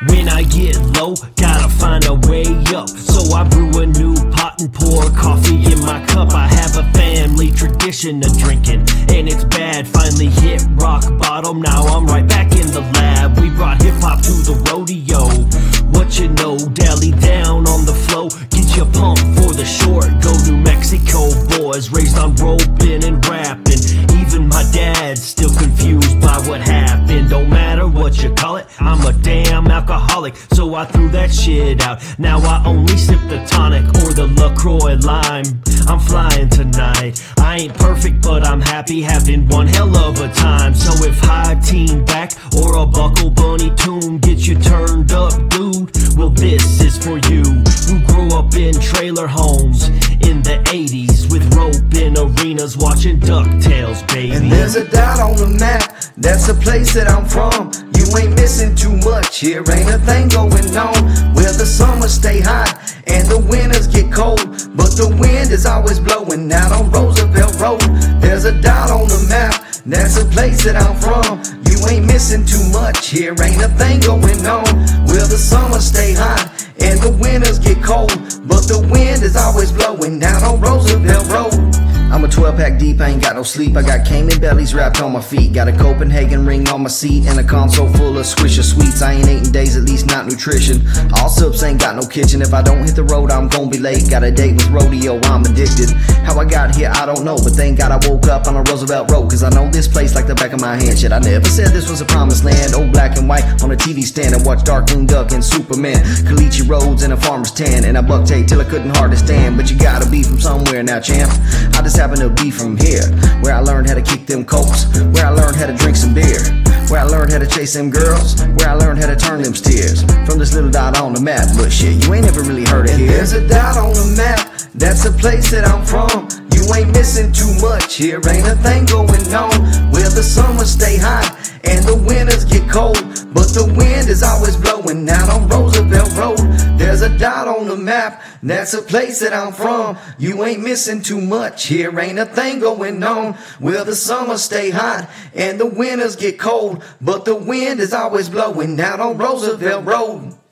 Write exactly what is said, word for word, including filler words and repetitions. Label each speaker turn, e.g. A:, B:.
A: When I get low, gotta find a way up. So I brew a new pot and pour coffee in my cup. I have a family tradition of drinking, and it's bad. Finally hit rock bottom, now I'm right back in the lab. We brought hip-hop to the rodeo. What you know, dally down on the flow. Get your pump for the short. Go New Mexico boys, raised on roping and rapping. Even my dad's still confused by what happened. Don't matter what you call it, I'm a damn alcoholic, so I threw that shit out. Now I only sip the tonic or the LaCroix lime. I'm flying tonight. I ain't perfect, but I'm happy, having one hell of a time. So if High Teen back or a Buckle Bunny tune gets you turned up, dude, well this is for you, who grew up in trailer homes in the eighties with rope in arenas watching DuckTales, baby.
B: And there's a dot on the map, that's the place that I'm from. You ain't missing too much, here ain't a thing going on. Where the summers stay hot and the winters get cold, but the wind is always blowing out on Roosevelt Road. There's a dot on the map, that's the place that I'm from. You ain't missing too much, here ain't a thing going on. Where the summers stay hot and the winters get cold, but the wind is always blowing out on Roosevelt Road. I'm a twelve pack deep, I ain't got no sleep. I got Cayman bellies wrapped on my feet. Got a Copenhagen ring on my seat and a console full of Swisher Sweets. I ain't eating days, at least not nutrition. All subs ain't got no kitchen. If I don't hit the road, I'm gon' be late. Got a date with rodeo, I'm addicted. How I got here, I don't know, but thank God I woke up on a Roosevelt Road, cause I know this place like the back of my hand. Shit, I never said this was a promised land. Old black and white on a T V stand and watch Darkwing Duck and Superman. Caliche Roads and a farmer's tan, and I buck tape till I couldn't hardly stand. But you gotta be from somewhere now, champ. I just happen to be from here, where I learned how to kick them cokes, where I learned how to drink some beer, where I learned how to chase them girls, where I learned how to turn them steers. From this little dot on the map, but shit, you ain't never really heard of here. There's a dot on the map, that's the place that I'm from. You ain't missing too much, here ain't a thing going on. Where the summers stay hot and the winters get cold, but the wind is always blowing out on Roosevelt Road. There's a dot on the map, that's the place that I'm from. You ain't missing too much, here ain't a thing going on. Where the summers stay hot and the winters get cold, but the wind is always blowing out on Roosevelt Road.